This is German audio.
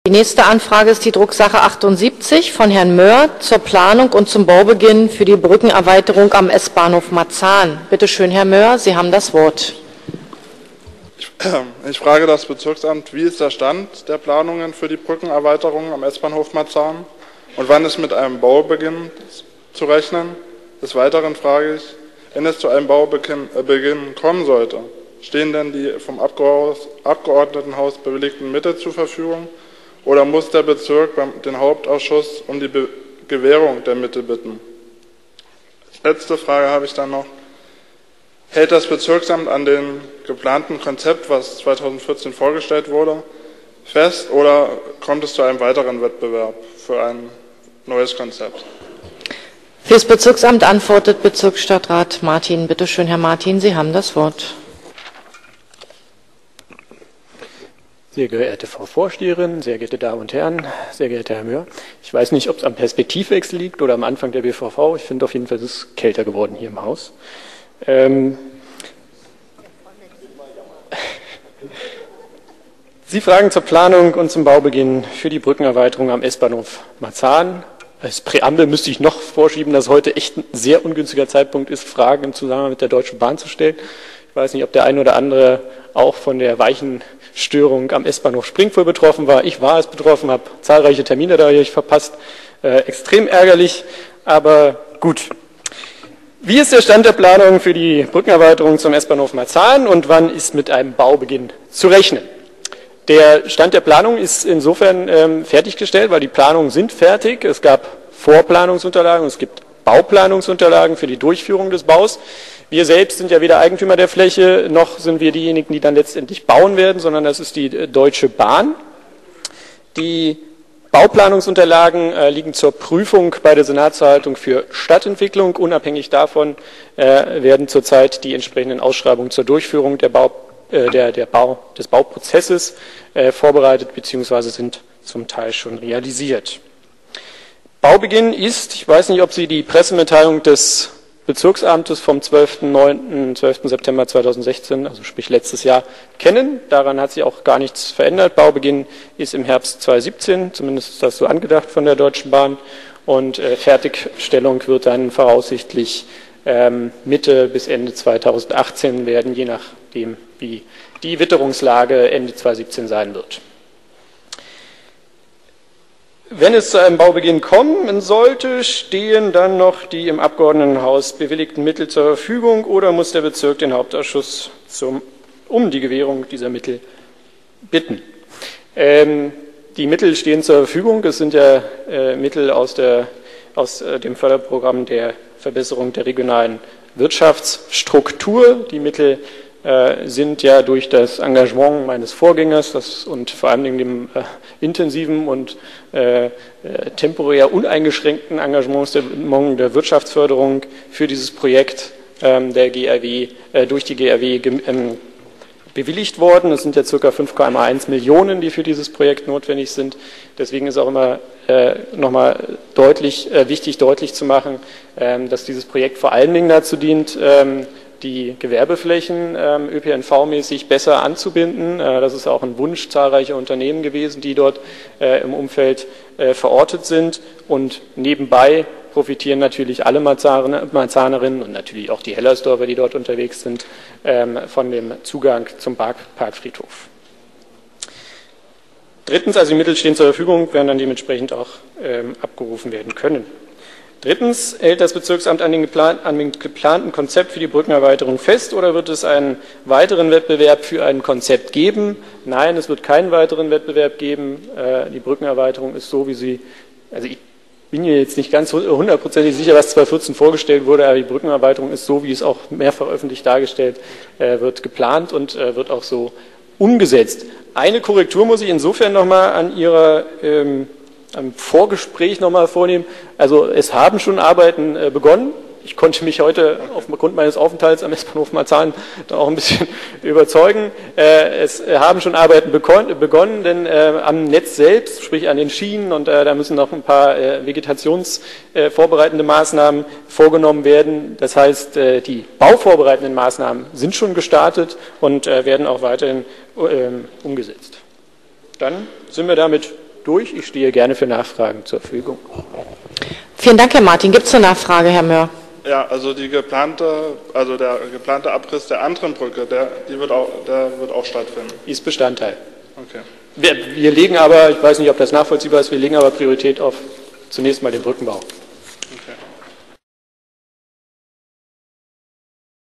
Die nächste Anfrage ist die Drucksache 78 von Herrn Möhr zur Planung und zum Baubeginn für die Brückenerweiterung am S-Bahnhof Marzahn. Bitte schön, Herr Möhr, Sie haben das Wort. Ich frage das Bezirksamt, wie ist der Stand der Planungen für die Brückenerweiterung am S-Bahnhof Marzahn und wann ist mit einem Baubeginn zu rechnen? Des Weiteren frage ich, wenn es zu einem Baubeginn kommen sollte, stehen denn die vom Abgeordnetenhaus bewilligten Mittel zur Verfügung oder muss der Bezirk den Hauptausschuss um die Gewährung der Mittel bitten? Letzte Frage habe ich dann noch. Hält das Bezirksamt an dem geplanten Konzept, was 2014 vorgestellt wurde, fest oder kommt es zu einem weiteren Wettbewerb für ein neues Konzept? Für das Bezirksamt antwortet Bezirksstadtrat Martin. Bitte schön, Herr Martin, Sie haben das Wort. Sehr geehrte Frau Vorsteherin, sehr geehrte Damen und Herren, sehr geehrter Herr Möhr. Ich weiß nicht, ob es am Perspektivwechsel liegt oder am Anfang der BVV. Ich finde auf jeden Fall, es ist kälter geworden hier im Haus. Sie fragen zur Planung und zum Baubeginn für die Brückenerweiterung am S-Bahnhof Marzahn. Als Präambel müsste ich noch vorschieben, dass heute echt ein sehr ungünstiger Zeitpunkt ist, Fragen im Zusammenhang mit der Deutschen Bahn zu stellen. Ich weiß nicht, ob der eine oder andere auch von der Weichenstörung am S-Bahnhof Springfuhr betroffen war. Ich war es betroffen, habe zahlreiche Termine dadurch verpasst. Extrem ärgerlich, aber gut. Wie ist der Stand der Planung für die Brückenerweiterung zum S-Bahnhof Marzahn und wann ist mit einem Baubeginn zu rechnen? Der Stand der Planung ist insofern fertiggestellt, weil die Planungen sind fertig. Es gab Vorplanungsunterlagen, es gibt Bauplanungsunterlagen für die Durchführung des Baus. Wir selbst sind ja weder Eigentümer der Fläche, noch sind wir diejenigen, die dann letztendlich bauen werden, sondern das ist die Deutsche Bahn. Die Bauplanungsunterlagen liegen zur Prüfung bei der Senatsverwaltung für Stadtentwicklung. Unabhängig davon werden zurzeit die entsprechenden Ausschreibungen zur Durchführung des Bauprozesses vorbereitet bzw. sind zum Teil schon realisiert. Baubeginn ist, ich weiß nicht, ob Sie die Pressemitteilung des Bezirksamtes vom 12. September 2016, also sprich letztes Jahr, kennen. Daran hat sich auch gar nichts verändert. Baubeginn ist im Herbst 2017, zumindest ist das so angedacht von der Deutschen Bahn. Und Fertigstellung wird dann voraussichtlich Mitte bis Ende 2018 werden, je nachdem, wie die Witterungslage Ende 2017 sein wird. Wenn es zu einem Baubeginn kommen sollte, stehen dann noch die im Abgeordnetenhaus bewilligten Mittel zur Verfügung oder muss der Bezirk den Hauptausschuss um die Gewährung dieser Mittel bitten? Die Mittel stehen zur Verfügung. Es sind ja Mittel aus dem Förderprogramm der Verbesserung der regionalen Wirtschaftsstruktur. Die Mittel sind ja durch das Engagement meines Vorgängers und vor allem dem intensiven und temporär uneingeschränkten Engagement der Wirtschaftsförderung für dieses Projekt der GRW durch die GRW bewilligt worden. Es sind ja ca. 5,1 Millionen, die für dieses Projekt notwendig sind. Deswegen ist auch immer nochmal wichtig deutlich zu machen, dass dieses Projekt vor allen Dingen dazu dient, die Gewerbeflächen ÖPNV-mäßig besser anzubinden. Das ist auch ein Wunsch zahlreicher Unternehmen gewesen, die dort im Umfeld verortet sind. Und nebenbei profitieren natürlich alle Marzahnerinnen und natürlich auch die Hellersdorfer, die dort unterwegs sind, von dem Zugang zum Parkfriedhof. Drittens, also die Mittel stehen zur Verfügung, werden dann dementsprechend auch abgerufen werden können. Drittens, hält das Bezirksamt an dem geplanten Konzept für die Brückenerweiterung fest oder wird es einen weiteren Wettbewerb für ein Konzept geben? Nein, es wird keinen weiteren Wettbewerb geben. Die Brückenerweiterung ist so, wie sie, also ich bin mir jetzt nicht ganz hundertprozentig sicher, was 2014 vorgestellt wurde, aber die Brückenerweiterung ist so, wie es auch mehrfach öffentlich dargestellt wird, geplant und wird auch so umgesetzt. Eine Korrektur muss ich insofern nochmal an Ihrer am Vorgespräch nochmal vornehmen. Also es haben schon Arbeiten begonnen. Ich konnte mich heute aufgrund meines Aufenthalts am S-Bahnhof Marzahn da auch ein bisschen überzeugen. Es haben schon Arbeiten begonnen, denn am Netz selbst, sprich an den Schienen, und da müssen noch ein paar vegetationsvorbereitende Maßnahmen vorgenommen werden. Das heißt, die bauvorbereitenden Maßnahmen sind schon gestartet und werden auch weiterhin umgesetzt. Dann sind wir damit durch. Ich stehe gerne für Nachfragen zur Verfügung. Vielen Dank, Herr Martin. Gibt es eine Nachfrage, Herr Möhr? Ja, also der geplante Abriss der anderen Brücke, der wird auch stattfinden. Ist Bestandteil. Okay. Wir legen aber, ich weiß nicht, ob das nachvollziehbar ist, wir legen aber Priorität auf zunächst mal den Brückenbau. Okay.